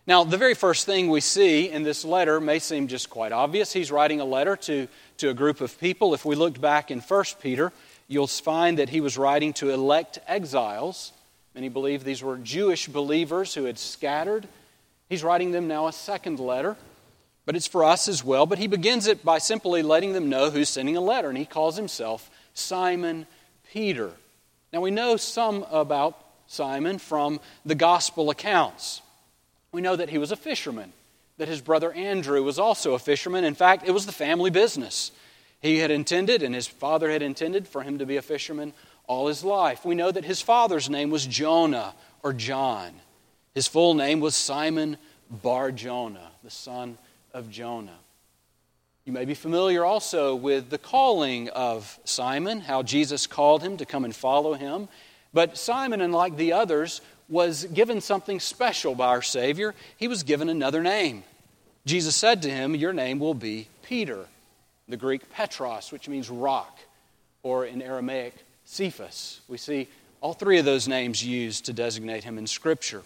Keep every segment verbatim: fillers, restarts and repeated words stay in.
Now, the very first thing we see in this letter may seem just quite obvious. He's writing a letter to, to a group of people. If we looked back in First Peter, you'll find that he was writing to elect exiles. Many believe these were Jewish believers who had scattered. He's writing them now a second letter, but it's for us as well. But he begins it by simply letting them know who's sending a letter, and he calls himself Simon Peter. Now, we know some about Simon from the gospel accounts. We know that he was a fisherman, that his brother Andrew was also a fisherman. In fact, it was the family business. He had intended, and his father had intended, for him to be a fisherman all his life. We know that his father's name was Jonah, or John. His full name was Simon Bar-Jonah, the son of Jonah. You may be familiar also with the calling of Simon, how Jesus called him to come and follow him. But Simon, unlike the others, was given something special by our Savior. He was given another name. Jesus said to him, "Your name will be Peter," the Greek Petros, which means rock, or in Aramaic, Cephas. We see all three of those names used to designate him in Scripture.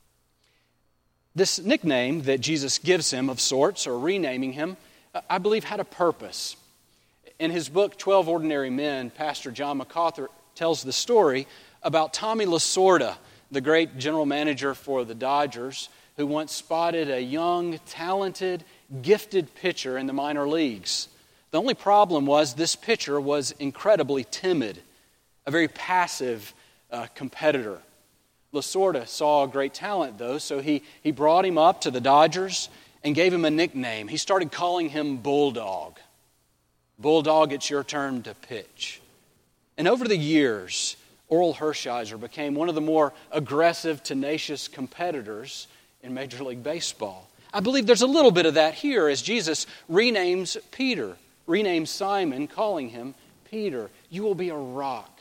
This nickname that Jesus gives him of sorts, or renaming him, I believe had a purpose. In his book, twelve Ordinary Men, Pastor John MacArthur tells the story about Tommy Lasorda, the great general manager for the Dodgers, who once spotted a young, talented, gifted pitcher in the minor leagues. The only problem was this pitcher was incredibly timid, a very passive uh, competitor. Lasorda saw a great talent, though, so he, he brought him up to the Dodgers and gave him a nickname. He started calling him Bulldog. Bulldog, it's your turn to pitch. And over the years, Orel Hershiser became one of the more aggressive, tenacious competitors in Major League Baseball. I believe there's a little bit of that here as Jesus renames Peter, renames Simon, calling him Peter. You will be a rock.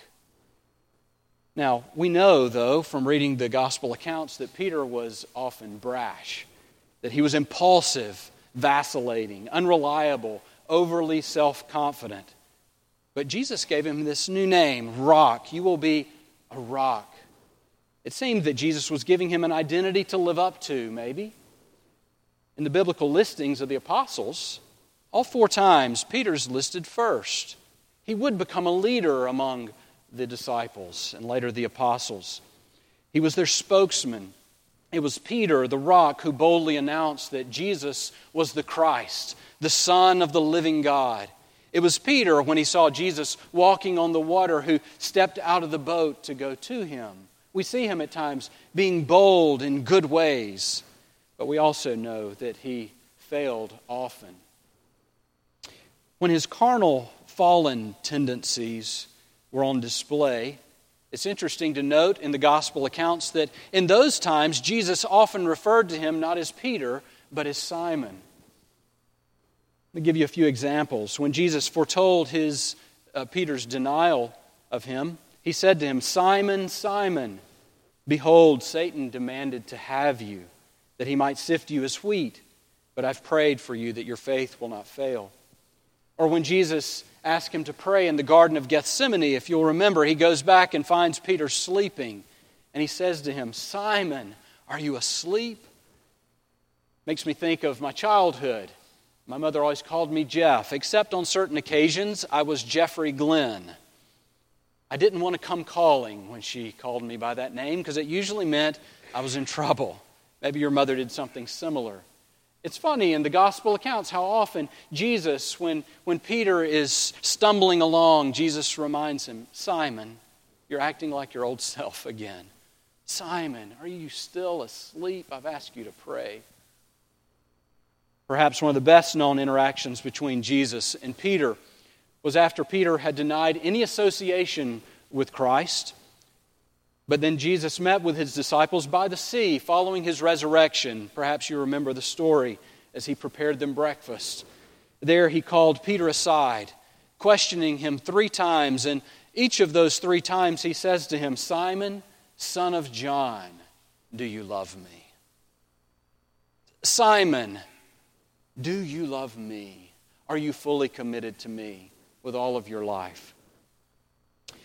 Now, we know, though, from reading the gospel accounts that Peter was often brash, that he was impulsive, vacillating, unreliable, overly self-confident. But Jesus gave him this new name, Rock. You will be a rock. It seemed that Jesus was giving him an identity to live up to, maybe. In the biblical listings of the apostles, all four times Peter's listed first. He would become a leader among the disciples and later the apostles. He was their spokesman. It was Peter, the rock, who boldly announced that Jesus was the Christ, the Son of the living God. It was Peter, when he saw Jesus walking on the water, who stepped out of the boat to go to him. We see him at times being bold in good ways, but we also know that he failed often. When his carnal, fallen tendencies were on display, it's interesting to note in the gospel accounts that in those times, Jesus often referred to him not as Peter, but as Simon. Let me give you a few examples. When Jesus foretold his uh, Peter's denial of him, he said to him, "Simon, Simon, behold, Satan demanded to have you, that he might sift you as wheat, but I've prayed for you that your faith will not fail." Or when Jesus asked him to pray in the Garden of Gethsemane, if you'll remember, he goes back and finds Peter sleeping, and he says to him, "Simon, are you asleep?" Makes me think of my childhood. My mother always called me Jeff, except on certain occasions I was Jeffrey Glenn. I didn't want to come calling when she called me by that name because it usually meant I was in trouble. Maybe your mother did something similar. It's funny in the gospel accounts how often Jesus, when, when Peter is stumbling along, Jesus reminds him, "Simon, you're acting like your old self again. Simon, are you still asleep? I've asked you to pray." Perhaps one of the best-known interactions between Jesus and Peter was after Peter had denied any association with Christ. But then Jesus met with his disciples by the sea following his resurrection. Perhaps you remember the story as he prepared them breakfast. There he called Peter aside, questioning him three times. And each of those three times he says to him, "Simon, son of John, do you love me?" Simon, do you love me? Are you fully committed to me with all of your life?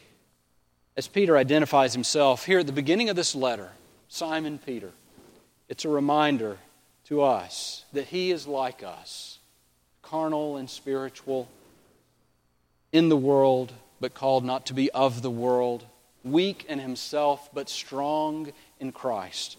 As Peter identifies himself here at the beginning of this letter, Simon Peter, it's a reminder to us that he is like us, carnal and spiritual, in the world, but called not to be of the world, weak in himself, but strong in Christ.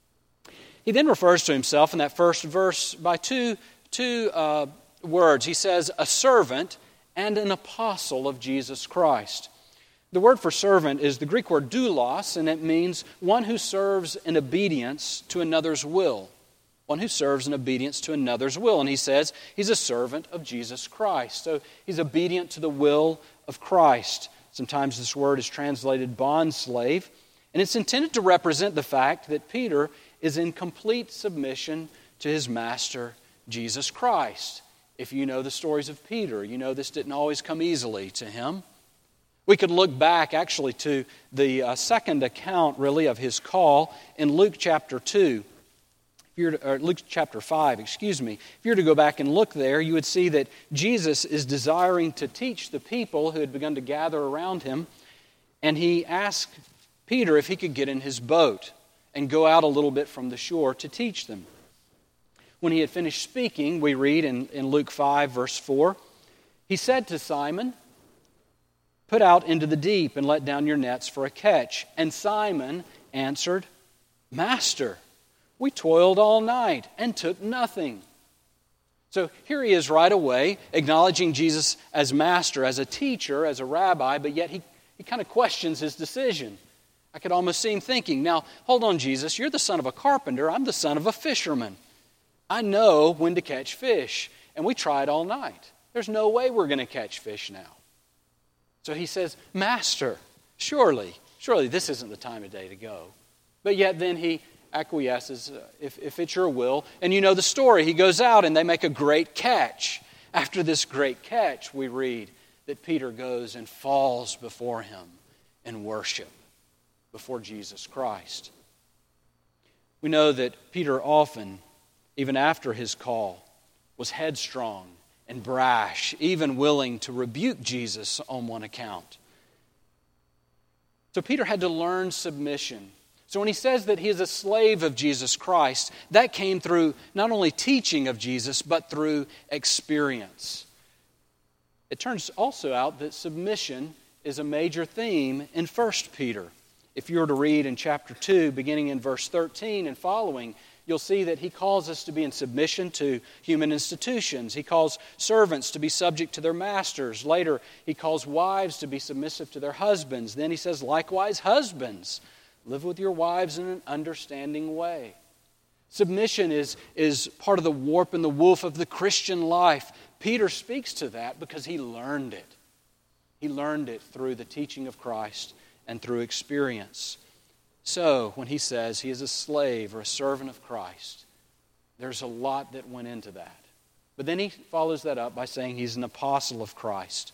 He then refers to himself in that first verse by two, two uh, words. He says, a servant and an apostle of Jesus Christ. The word for servant is the Greek word doulos, and it means one who serves in obedience to another's will. One who serves in obedience to another's will. And he says he's a servant of Jesus Christ. So he's obedient to the will of Christ. Sometimes this word is translated bondslave, and it's intended to represent the fact that Peter is in complete submission to his master, Jesus Christ. If you know the stories of Peter, you know this didn't always come easily to him. We could look back actually to the uh, second account, really, of his call in Luke chapter two. If you're to, or Luke chapter five, excuse me. If you were to go back and look there, you would see that Jesus is desiring to teach the people who had begun to gather around him, and he asked Peter if he could get in his boat and go out a little bit from the shore to teach them. When he had finished speaking, we read in, in Luke five, verse four, he said to Simon, "Put out into the deep and let down your nets for a catch." And Simon answered, "Master, we toiled all night and took nothing." So here he is right away, acknowledging Jesus as master, as a teacher, as a rabbi, but yet he, he kind of questions his decision. I could almost see him thinking, now, hold on, Jesus, you're the son of a carpenter, I'm the son of a fisherman. I know when to catch fish, and we tried all night. There's no way we're going to catch fish now. So he says, "Master, surely, surely this isn't the time of day to go." But yet then he acquiesces, uh, if, if it's your will. And you know the story. He goes out and they make a great catch. After this great catch, we read that Peter goes and falls before him in worship before Jesus Christ. We know that Peter often, even after his call, was headstrong and brash, even willing to rebuke Jesus on one account. So Peter had to learn submission. So when he says that he is a slave of Jesus Christ, that came through not only teaching of Jesus, but through experience. It turns also out that submission is a major theme in First Peter. If you were to read in chapter two, beginning in verse thirteen and following, you'll see that he calls us to be in submission to human institutions. He calls servants to be subject to their masters. Later, he calls wives to be submissive to their husbands. Then he says, likewise, husbands, live with your wives in an understanding way. Submission is, is part of the warp and the woof of the Christian life. Peter speaks to that because he learned it. He learned it through the teaching of Christ and through experience. So, when he says he is a slave or a servant of Christ, there's a lot that went into that. But then he follows that up by saying he's an apostle of Christ.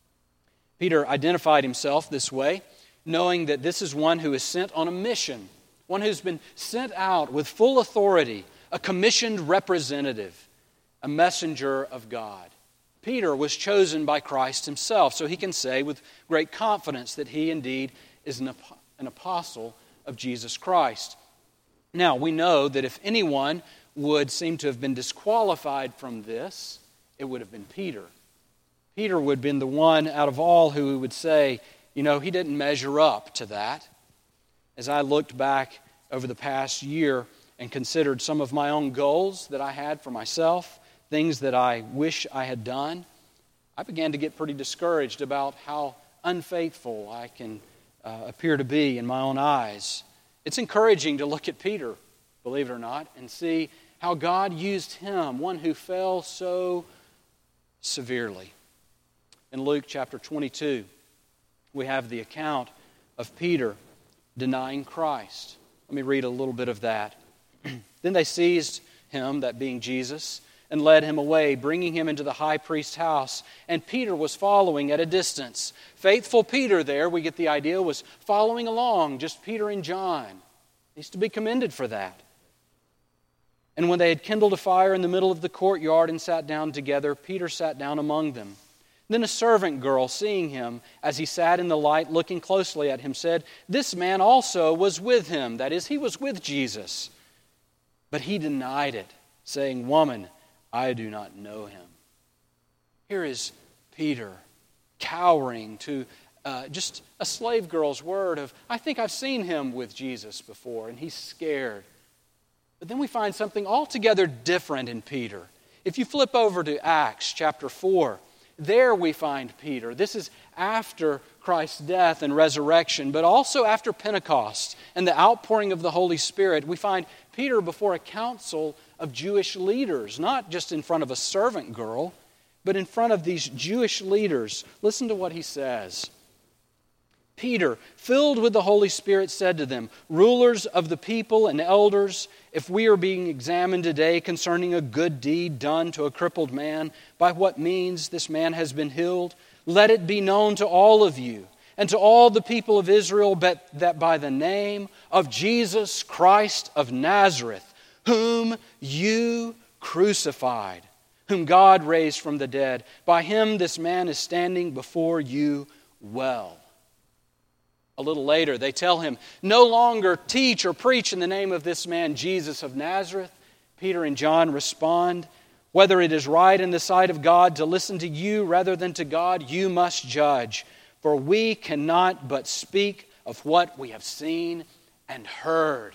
Peter identified himself this way, knowing that this is one who is sent on a mission, one who's been sent out with full authority, a commissioned representative, a messenger of God. Peter was chosen by Christ himself, so he can say with great confidence that he indeed is an, an apostle of Jesus Christ. Now, we know that if anyone would seem to have been disqualified from this, it would have been Peter. Peter would have been the one out of all who would say, you know, he didn't measure up to that. As I looked back over the past year and considered some of my own goals that I had for myself, things that I wish I had done, I began to get pretty discouraged about how unfaithful I can uh, appear to be in my own eyes. It's encouraging to look at Peter, believe it or not, and see how God used him, one who fell so severely. In Luke chapter twenty-two, we have the account of Peter denying Christ. Let me read a little bit of that. Then they seized him, that being Jesus, and led him away, bringing him into the high priest's house. And Peter was following at a distance. Faithful Peter there, we get the idea, was following along, just Peter and John. He's to be commended for that. And when they had kindled a fire in the middle of the courtyard and sat down together, Peter sat down among them. Then a servant girl, seeing him as he sat in the light, looking closely at him, said, "This man also was with him." That is, he was with Jesus. But he denied it, saying, "Woman, I do not know him." Here is Peter cowering to uh, just a slave girl's word of, "I think I've seen him with Jesus before," and he's scared. But then we find something altogether different in Peter. If you flip over to Acts chapter four, there we find Peter. This is after Christ's death and resurrection, but also after Pentecost and the outpouring of the Holy Spirit. We find Peter before a council of Jewish leaders, not just in front of a servant girl, but in front of these Jewish leaders. Listen to what he says. Peter, filled with the Holy Spirit, said to them, "Rulers of the people and elders, if we are being examined today concerning a good deed done to a crippled man, by what means this man has been healed, let it be known to all of you and to all the people of Israel that by the name of Jesus Christ of Nazareth, whom you crucified, whom God raised from the dead, by him this man is standing before you well." A little later, they tell him, "No longer teach or preach in the name of this man, Jesus of Nazareth." Peter and John respond, "Whether it is right in the sight of God to listen to you rather than to God, you must judge. For we cannot but speak of what we have seen and heard."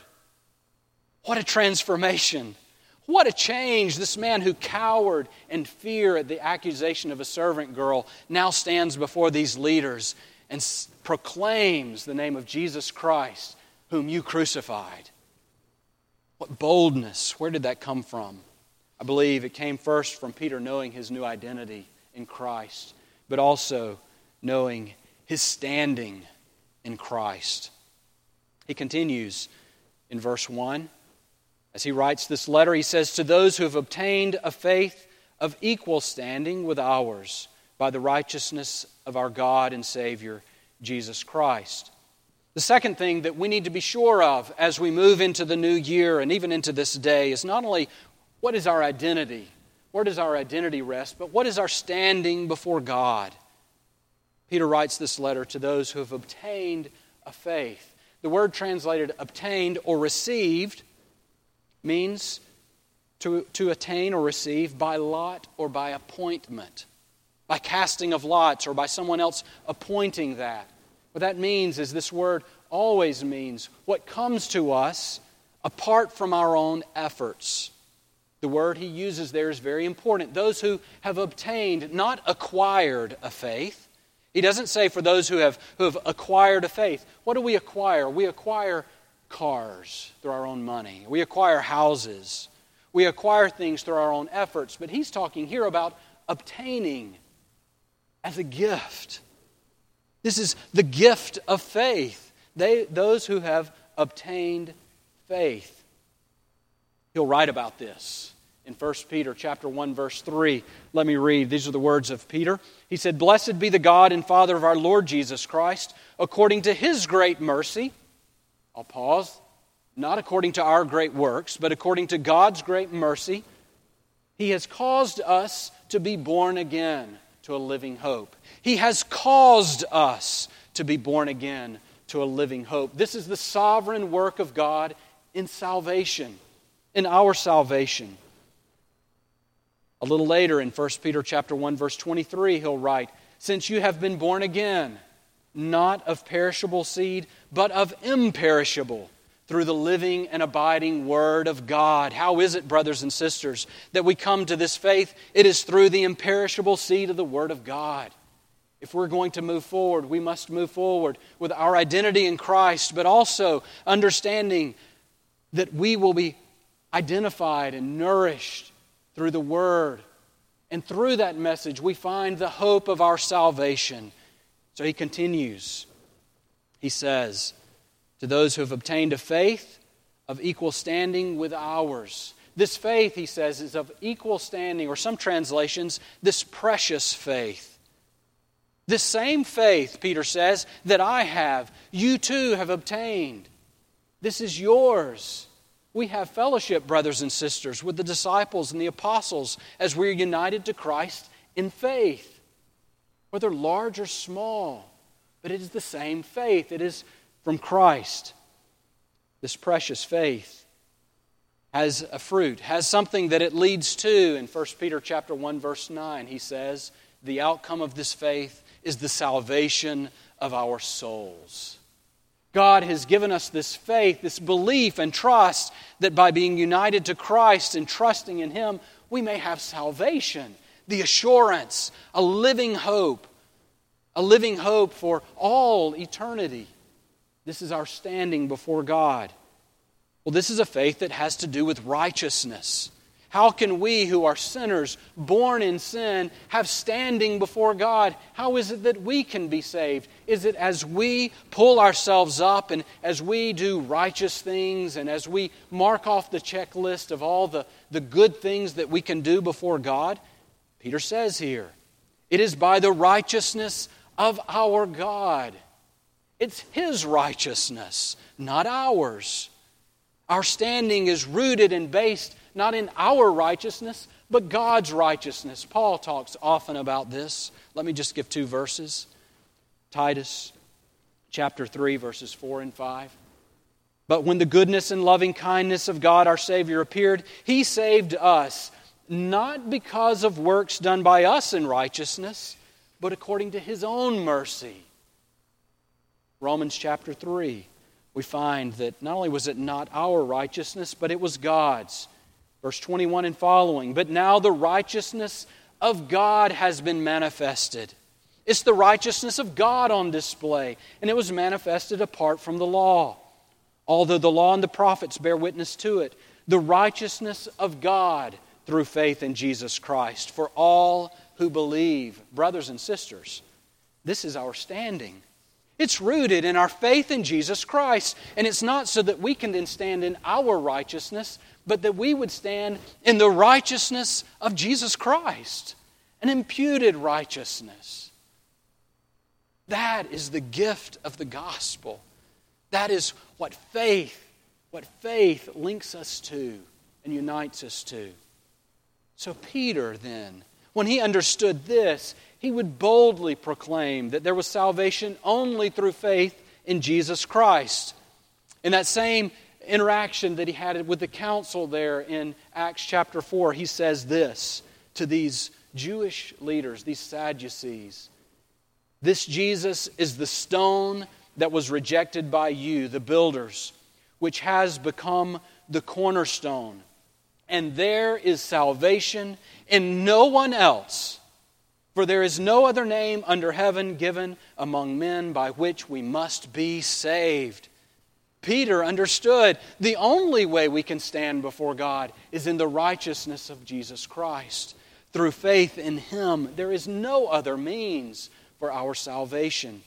What a transformation. What a change. This man who cowered in fear at the accusation of a servant girl now stands before these leaders and proclaims the name of Jesus Christ, whom you crucified. What boldness. Where did that come from? I believe it came first from Peter knowing his new identity in Christ, but also knowing his standing in Christ. He continues in verse one. As he writes this letter, he says, "To those who have obtained a faith of equal standing with ours, by the righteousness of our God and Savior, Jesus Christ." The second thing that we need to be sure of as we move into the new year and even into this day is not only what is our identity, where does our identity rest, but what is our standing before God. Peter writes this letter to those who have obtained a faith. The word translated obtained or received means to, to attain or receive by lot or by appointment, by casting of lots or by someone else appointing that. What that means is this word always means what comes to us apart from our own efforts. The word he uses there is very important. Those who have obtained, not acquired a faith. He doesn't say for those who have, who have acquired a faith. What do we acquire? We acquire cars through our own money. We acquire houses. We acquire things through our own efforts. But he's talking here about obtaining as a gift. This is the gift of faith. They, those who have obtained faith. He'll write about this in First Peter chapter one, verse three. Let me read. These are the words of Peter. He said, "Blessed be the God and Father of our Lord Jesus Christ, according to His great mercy." I'll pause. Not according to our great works, but according to God's great mercy, He has caused us to be born again to a living hope. He has caused us to be born again to a living hope. This is the sovereign work of God in salvation, in our salvation. A little later in First Peter chapter one, verse twenty-three, he'll write, "Since you have been born again, not of perishable seed, but of imperishable, through the living and abiding Word of God." How is it, brothers and sisters, that we come to this faith? It is through the imperishable seed of the Word of God. If we're going to move forward, we must move forward with our identity in Christ, but also understanding that we will be identified and nourished through the Word. And through that message, we find the hope of our salvation. So he continues. He says, "To those who have obtained a faith of equal standing with ours." This faith, he says, is of equal standing, or some translations, this precious faith. This same faith, Peter says, that I have, you too have obtained. This is yours. We have fellowship, brothers and sisters, with the disciples and the apostles as we're united to Christ in faith. Whether large or small, but it is the same faith. It is from Christ, this precious faith. has a fruit, has something that it leads to. In First Peter chapter one, verse nine, he says, the outcome of this faith is the salvation of our souls. God has given us this faith, this belief and trust that by being united to Christ and trusting in Him, we may have salvation, the assurance, a living hope, a living hope for all eternity. This is our standing before God. Well, this is a faith that has to do with righteousness. How can we who are sinners, born in sin, have standing before God? How is it that we can be saved? Is it as we pull ourselves up and as we do righteous things and as we mark off the checklist of all the, the good things that we can do before God? Peter says here, it is by the righteousness of our God. It's His righteousness, not ours. Our standing is rooted and based not in our righteousness, but God's righteousness. Paul talks often about this. Let me just give two verses. Titus chapter three, verses four and five. But when the goodness and loving kindness of God our Savior appeared, He saved us, not because of works done by us in righteousness, but according to His own mercy. Romans chapter three. We find that not only was it not our righteousness, but it was God's. Verse twenty-one and following, but now the righteousness of God has been manifested. It's the righteousness of God on display, and it was manifested apart from the law. Although the law and the prophets bear witness to it, the righteousness of God through faith in Jesus Christ for all who believe. Brothers and sisters, this is our standing. It's rooted in our faith in Jesus Christ. And it's not so that we can then stand in our righteousness, but that we would stand in the righteousness of Jesus Christ, an imputed righteousness. That is the gift of the gospel. That is what faith, what faith links us to and unites us to. So Peter then, when he understood this, he would boldly proclaim that there was salvation only through faith in Jesus Christ. In that same interaction that he had with the council there in Acts chapter four, he says this to these Jewish leaders, these Sadducees. This Jesus is the stone that was rejected by you, the builders, which has become the cornerstone. And there is salvation in no one else. For there is no other name under heaven given among men by which we must be saved. Peter understood the only way we can stand before God is in the righteousness of Jesus Christ. Through faith in Him, there is no other means for our salvation.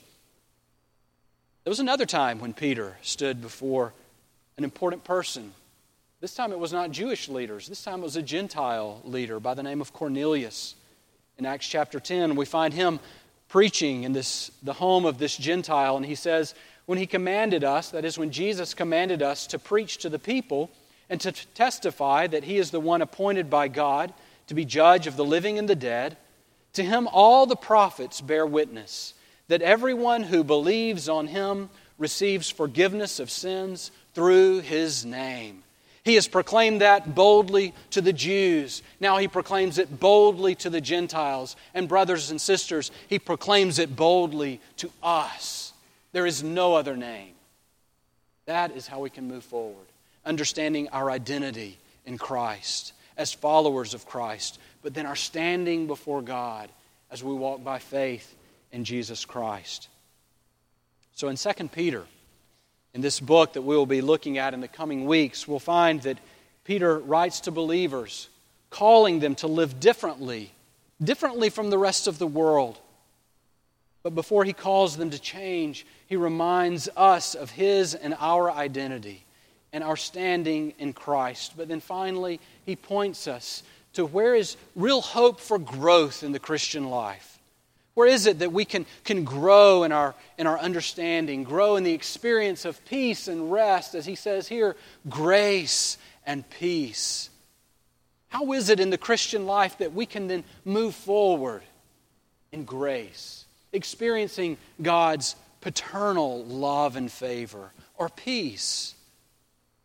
There was another time when Peter stood before an important person. This time it was not Jewish leaders. This time it was a Gentile leader by the name of Cornelius. In Acts chapter ten, we find him preaching in this the home of this Gentile, and he says, when he commanded us, that is when Jesus commanded us to preach to the people and to testify that He is the one appointed by God to be judge of the living and the dead, to Him all the prophets bear witness that everyone who believes on Him receives forgiveness of sins through His name. He has proclaimed that boldly to the Jews. Now He proclaims it boldly to the Gentiles. And brothers and sisters, He proclaims it boldly to us. There is no other name. That is how we can move forward, understanding our identity in Christ as followers of Christ, but then our standing before God as we walk by faith in Jesus Christ. So in Second Peter, in this book that we will be looking at in the coming weeks, we'll find that Peter writes to believers, calling them to live differently, differently from the rest of the world. But before he calls them to change, he reminds us of his and our identity and our standing in Christ. But then finally, he points us to where is real hope for growth in the Christian life. Where is it that we can, can grow in our, in our understanding, grow in the experience of peace and rest, as he says here, grace and peace? How is it in the Christian life that we can then move forward in grace, experiencing God's paternal love and favor, or peace?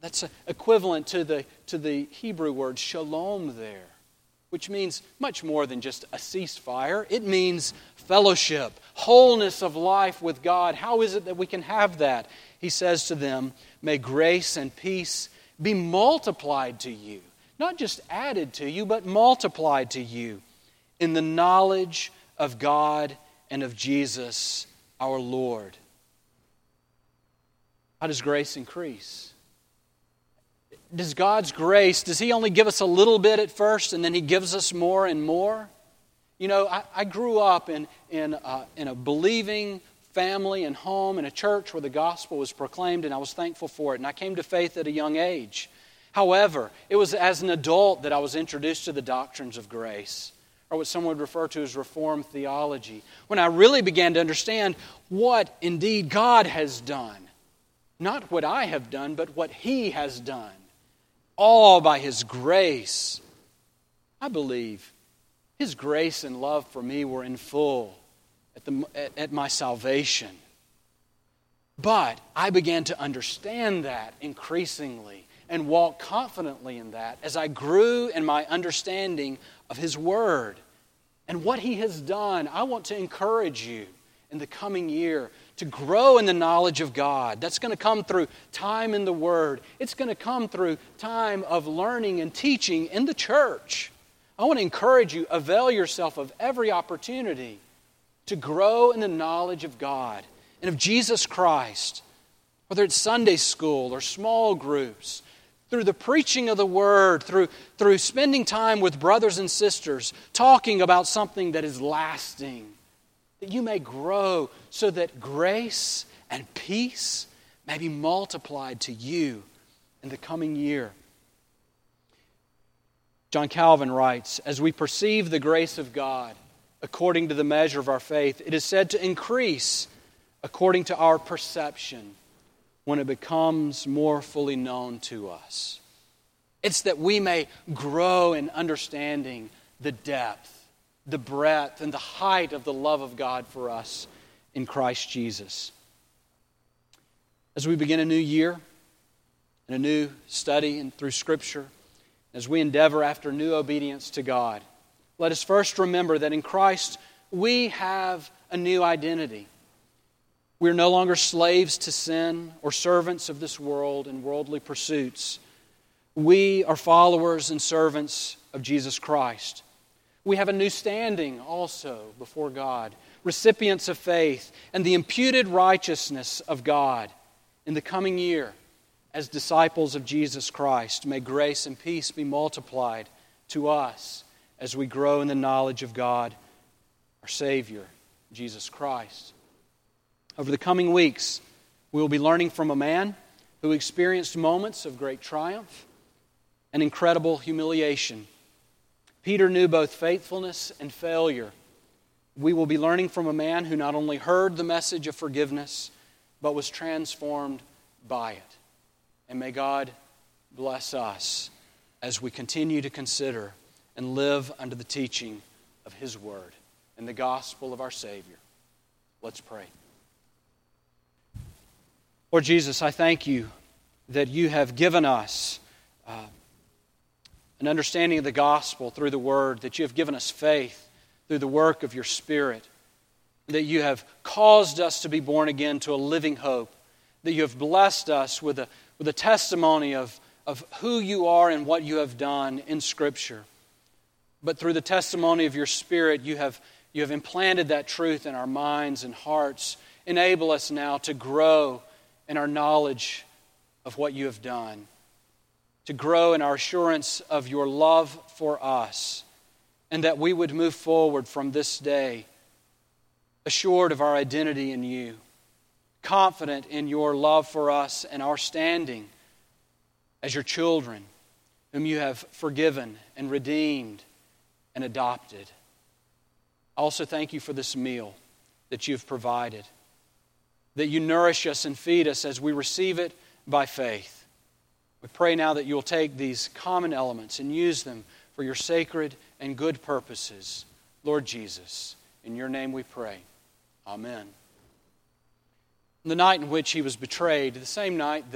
That's equivalent to the, to the Hebrew word shalom there, which means much more than just a ceasefire. It means fellowship, wholeness of life with God. How is it that we can have that? He says to them, may grace and peace be multiplied to you. Not just added to you, but multiplied to you in the knowledge of God and of Jesus our Lord. How does grace increase? Does God's grace, does He only give us a little bit at first and then He gives us more and more? You know, I, I grew up in, in, uh, in a believing family and home in a church where the gospel was proclaimed, and I was thankful for it. And I came to faith at a young age. However, it was as an adult that I was introduced to the doctrines of grace, or what some would refer to as Reformed theology, when I really began to understand what indeed God has done. Not what I have done, but what He has done. All by His grace. I believe His grace and love for me were in full at, the, at, at my salvation. But I began to understand that increasingly and walk confidently in that as I grew in my understanding of His Word and what He has done. I want to encourage you in the coming year to grow in the knowledge of God. That's going to come through time in the Word. It's going to come through time of learning and teaching in the church. I want to encourage you, avail yourself of every opportunity to grow in the knowledge of God and of Jesus Christ, whether it's Sunday school or small groups, through the preaching of the Word, through, through spending time with brothers and sisters, talking about something that is lasting, that you may grow so that grace and peace may be multiplied to you in the coming year. John Calvin writes, as we perceive the grace of God according to the measure of our faith, it is said to increase according to our perception when it becomes more fully known to us. It's that we may grow in understanding the depth, the breadth, and the height of the love of God for us in Christ Jesus. As we begin a new year and a new study and through Scripture, as we endeavor after new obedience to God, let us first remember that in Christ we have a new identity. We are no longer slaves to sin or servants of this world and worldly pursuits. We are followers and servants of Jesus Christ. We have a new standing also before God, recipients of faith and the imputed righteousness of God in the coming year as disciples of Jesus Christ. May grace and peace be multiplied to us as we grow in the knowledge of God, our Savior, Jesus Christ. Over the coming weeks, we will be learning from a man who experienced moments of great triumph and incredible humiliation. Peter knew both faithfulness and failure. We will be learning from a man who not only heard the message of forgiveness, but was transformed by it. And may God bless us as we continue to consider and live under the teaching of His Word and the gospel of our Savior. Let's pray. Lord Jesus, I thank You that You have given us uh, an understanding of the gospel through the Word, that You have given us faith through the work of Your Spirit, that You have caused us to be born again to a living hope, that You have blessed us with a, with a testimony of, of who You are and what You have done in Scripture. But through the testimony of Your Spirit, You have, you have implanted that truth in our minds and hearts. Enable us now to grow in our knowledge of what You have done, to grow in our assurance of Your love for us, and that we would move forward from this day assured of our identity in You, confident in Your love for us and our standing as Your children, whom You have forgiven and redeemed and adopted. I also thank You for this meal that You've provided, that You nourish us and feed us as we receive it by faith. We pray now that You will take these common elements and use them for Your sacred and good purposes. Lord Jesus, in Your name we pray. Amen. On the night in which He was betrayed, the same night that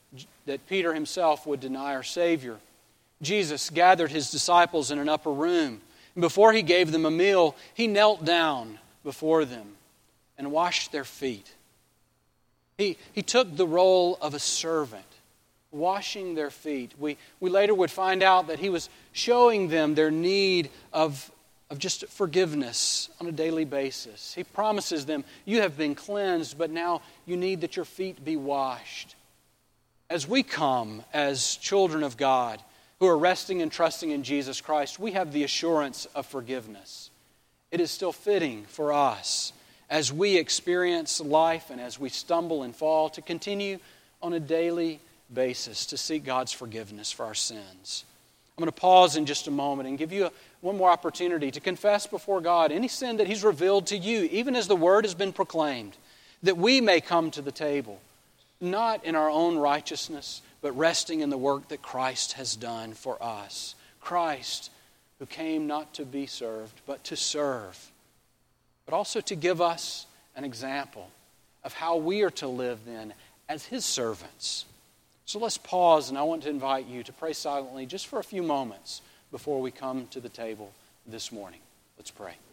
that Peter himself would deny our Savior. Jesus gathered his disciples in an upper room. And before he gave them a meal, he knelt down before them and washed their feet. He, he took the role of a servant, washing their feet. We, we later would find out that he was showing them their need of, of just forgiveness on a daily basis. He promises them, you have been cleansed, but now you need that your feet be washed. As we come as children of God who are resting and trusting in Jesus Christ, we have the assurance of forgiveness. It is still fitting for us as we experience life and as we stumble and fall to continue on a daily basis to seek God's forgiveness for our sins. I'm going to pause in just a moment and give you a, one more opportunity to confess before God any sin that He's revealed to you, even as the Word has been proclaimed, that we may come to the table, not in our own righteousness, but resting in the work that Christ has done for us. Christ, who came not to be served, but to serve, but also to give us an example of how we are to live then as His servants. So let's pause, and I want to invite you to pray silently just for a few moments before we come to the table this morning. Let's pray.